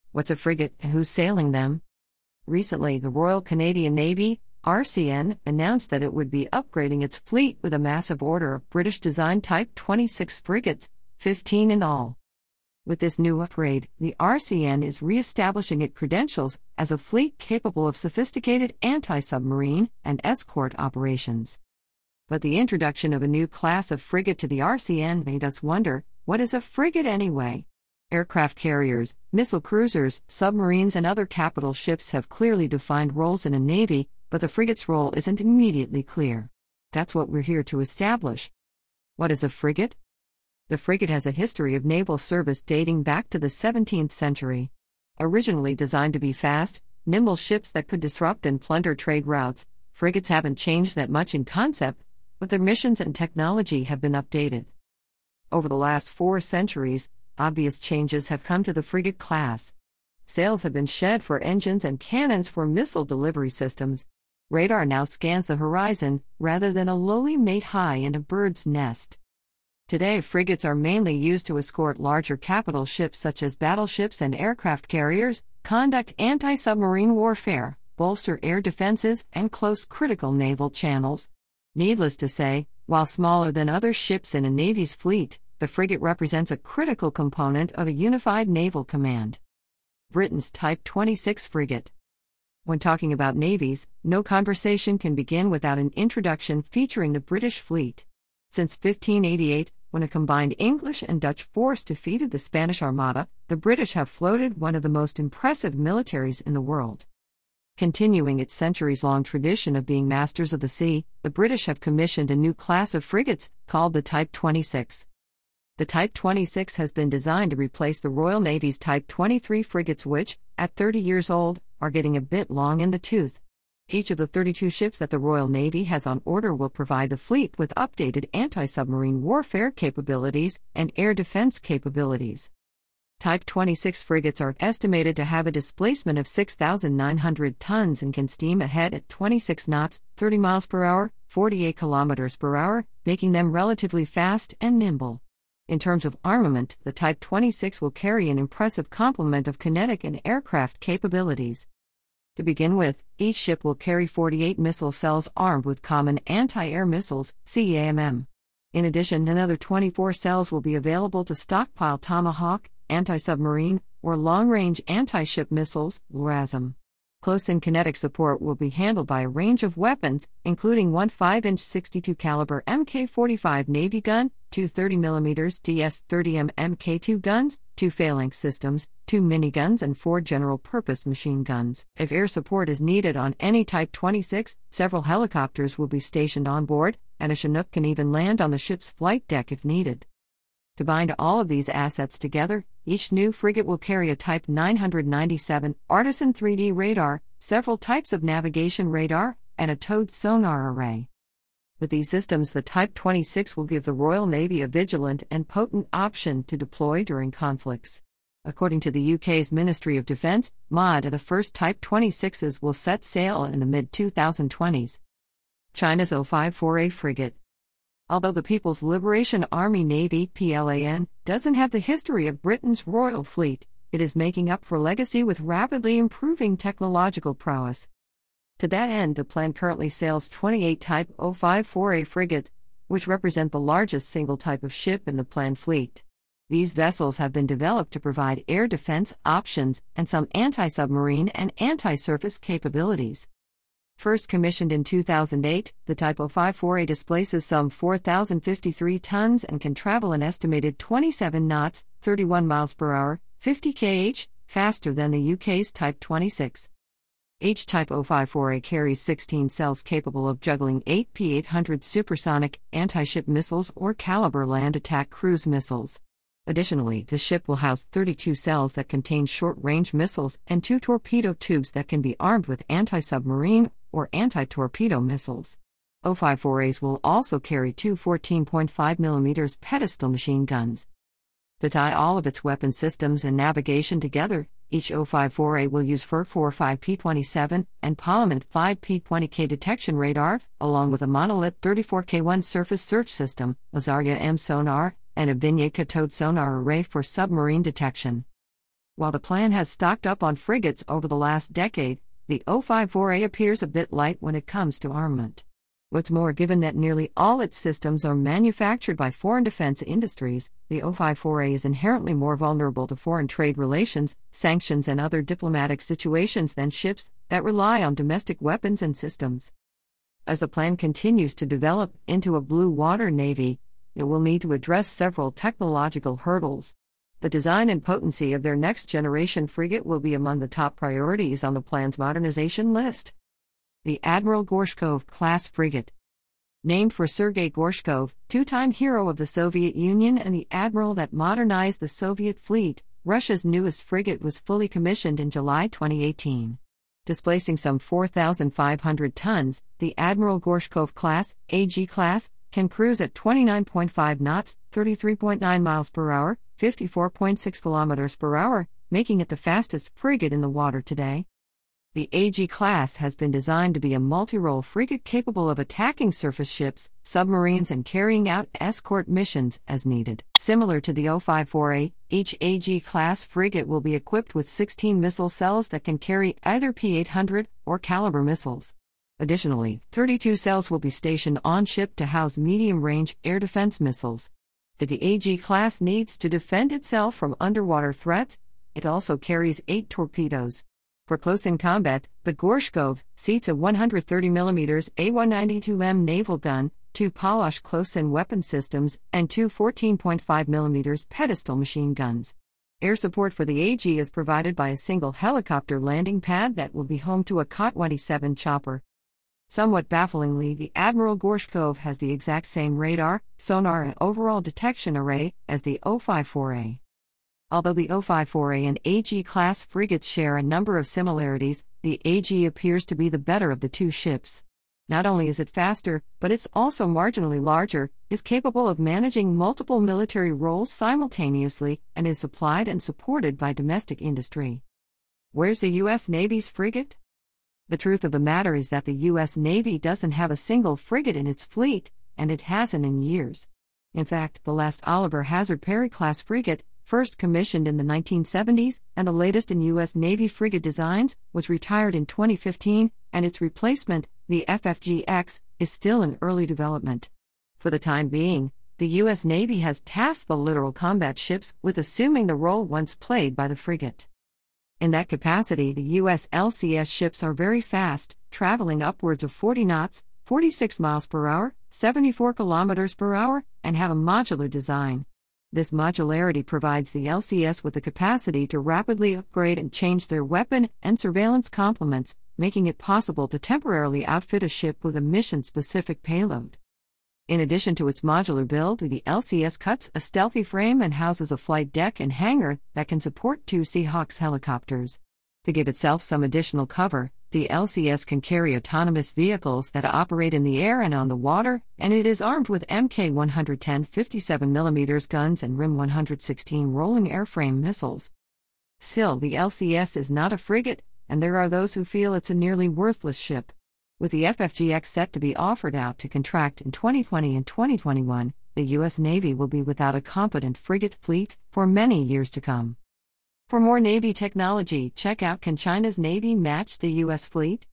What's a frigate and who's sailing them? Recently, the Royal Canadian Navy, RCN, announced that it would be upgrading its fleet with a massive order of British-designed Type 26 frigates, 15 in all. With this new upgrade, the RCN is re-establishing its credentials as a fleet capable of sophisticated anti-submarine and escort operations. But the introduction of a new class of frigate to the RCN made us wonder, what is a frigate anyway? Aircraft carriers, missile cruisers, submarines and other capital ships have clearly defined roles in a navy, but the frigate's role isn't immediately clear. That's what we're here to establish. What is a frigate? The frigate has a history of naval service dating back to the 17th century. Originally designed to be fast, nimble ships that could disrupt and plunder trade routes, frigates haven't changed that much in concept, but their missions and technology have been updated. Over the last 4 centuries, obvious changes have come to the frigate class. Sails have been shed for engines and cannons for missile delivery systems. Radar now scans the horizon, rather than a lowly mate high in a bird's nest. Today, frigates are mainly used to escort larger capital ships such as battleships and aircraft carriers, conduct anti-submarine warfare, bolster air defenses, and close critical naval channels. Needless to say, while smaller than other ships in a navy's fleet, the frigate represents a critical component of a unified naval command. Britain's Type 26 frigate. When talking about navies, no conversation can begin without an introduction featuring the British fleet. Since 1588, when a combined English and Dutch force defeated the Spanish Armada, the British have floated one of the most impressive militaries in the world. Continuing its centuries-long tradition of being masters of the sea, the British have commissioned a new class of frigates, called the Type 26. The Type 26 has been designed to replace the Royal Navy's Type 23 frigates which, at 30 years old, are getting a bit long in the tooth. Each of the 32 ships that the Royal Navy has on order will provide the fleet with updated anti-submarine warfare capabilities and air defense capabilities. Type 26 frigates are estimated to have a displacement of 6,900 tons and can steam ahead at 26 knots, 30 miles per hour, 48 kilometers per hour, making them relatively fast and nimble. In terms of armament, the Type 26 will carry an impressive complement of kinetic and aircraft capabilities. To begin with, each ship will carry 48 missile cells armed with common anti-air missiles, CAMM. In addition, another 24 cells will be available to stockpile Tomahawk, anti-submarine, or long-range anti-ship missiles, LRASM. Close-in kinetic support will be handled by a range of weapons, including one 5-inch 62 caliber Mk45 Navy gun, two 30mm DS-30M Mk2 guns, 2 phalanx systems, 2 miniguns and 4 general-purpose machine guns. If air support is needed on any Type 26, several helicopters will be stationed on board, and a Chinook can even land on the ship's flight deck if needed. To bind all of these assets together, each new frigate will carry a Type 997 Artisan 3D radar, several types of navigation radar, and a towed sonar array. With these systems, the Type 26 will give the Royal Navy a vigilant and potent option to deploy during conflicts. According to the UK's Ministry of Defence, MOD, the first Type 26s will set sail in the mid-2020s. China's O54A frigate. Although the People's Liberation Army Navy (PLAN) doesn't have the history of Britain's Royal Fleet, it is making up for legacy with rapidly improving technological prowess. To that end, the plan currently sails 28 Type O54A frigates, which represent the largest single type of ship in the planned fleet. These vessels have been developed to provide air defense options and some anti-submarine and anti-surface capabilities. First commissioned in 2008, the Type O54A displaces some 4,053 tons and can travel an estimated 27 knots, 31 miles per hour, 50 kh, faster than the UK's Type 26. Each Type O54A carries 16 cells capable of juggling 8 P-800 supersonic anti-ship missiles or Caliber land attack cruise missiles. Additionally, the ship will house 32 cells that contain short-range missiles and 2 torpedo tubes that can be armed with anti-submarine or anti-torpedo missiles. O54As will also carry 2 14.5mm pedestal machine guns. To tie all of its weapon systems and navigation together, each O54A will use FIR 5P27 and Polyment 5P20K detection radar, along with a Monolith 34K1 surface search system, a Zarya M sonar, and a Vinyeka towed sonar array for submarine detection. While the plan has stocked up on frigates over the last decade, the O54A appears a bit light when it comes to armament. What's more, given that nearly all its systems are manufactured by foreign defense industries, the O54A is inherently more vulnerable to foreign trade relations, sanctions, and other diplomatic situations than ships that rely on domestic weapons and systems. As the plan continues to develop into a blue water navy, it will need to address several technological hurdles. The design and potency of their next-generation frigate will be among the top priorities on the plan's modernization list. The Admiral Gorshkov-class frigate. Named for Sergei Gorshkov, two-time hero of the Soviet Union and the admiral that modernized the Soviet fleet, Russia's newest frigate was fully commissioned in July 2018. Displacing some 4,500 tons, the Admiral Gorshkov-class, AG-class, can cruise at 29.5 knots, 33.9 miles per hour, 54.6 kilometers per hour, making it the fastest frigate in the water today. The AG class has been designed to be a multi-role frigate capable of attacking surface ships, submarines, and carrying out escort missions as needed. Similar to the O54A, each AG class frigate will be equipped with 16 missile cells that can carry either P-800 or Caliber missiles. Additionally, 32 cells will be stationed on ship to house medium-range air defense missiles. If the AG class needs to defend itself from underwater threats, it also carries 8 torpedoes. For close-in combat, the Gorshkov seats a 130mm A192M naval gun, 2 Palosh close-in weapon systems, and 2 14.5mm pedestal machine guns. Air support for the AG is provided by a single helicopter landing pad that will be home to a Ka-27 chopper. Somewhat bafflingly, the Admiral Gorshkov has the exact same radar, sonar, and overall detection array as the O54A. Although the O54A and AG-class frigates share a number of similarities, the AG appears to be the better of the two ships. Not only is it faster, but it's also marginally larger, is capable of managing multiple military roles simultaneously, and is supplied and supported by domestic industry. Where's the U.S. Navy's frigate? The truth of the matter is that the U.S. Navy doesn't have a single frigate in its fleet, and it hasn't in years. In fact, the last Oliver Hazard Perry-class frigate, first commissioned in the 1970s, and the latest in U.S. Navy frigate designs, was retired in 2015, and its replacement, the FFG-X, is still in early development. For the time being, the U.S. Navy has tasked the littoral combat ships with assuming the role once played by the frigate. In that capacity, the U.S. LCS ships are very fast, traveling upwards of 40 knots, 46 miles per hour, 74 kilometers per hour, and have a modular design. This modularity provides the LCS with the capacity to rapidly upgrade and change their weapon and surveillance complements, making it possible to temporarily outfit a ship with a mission-specific payload. In addition to its modular build, the LCS cuts a stealthy frame and houses a flight deck and hangar that can support 2 Seahawks helicopters. To give itself some additional cover, the LCS can carry autonomous vehicles that operate in the air and on the water, and it is armed with Mk110 57mm guns and RIM 116 rolling airframe missiles. Still, the LCS is not a frigate, and there are those who feel it's a nearly worthless ship. With the FFG-X set to be offered out to contract in 2020 and 2021, the U.S. Navy will be without a competent frigate fleet for many years to come. For more Navy technology, check out Can China's Navy match the U.S. fleet?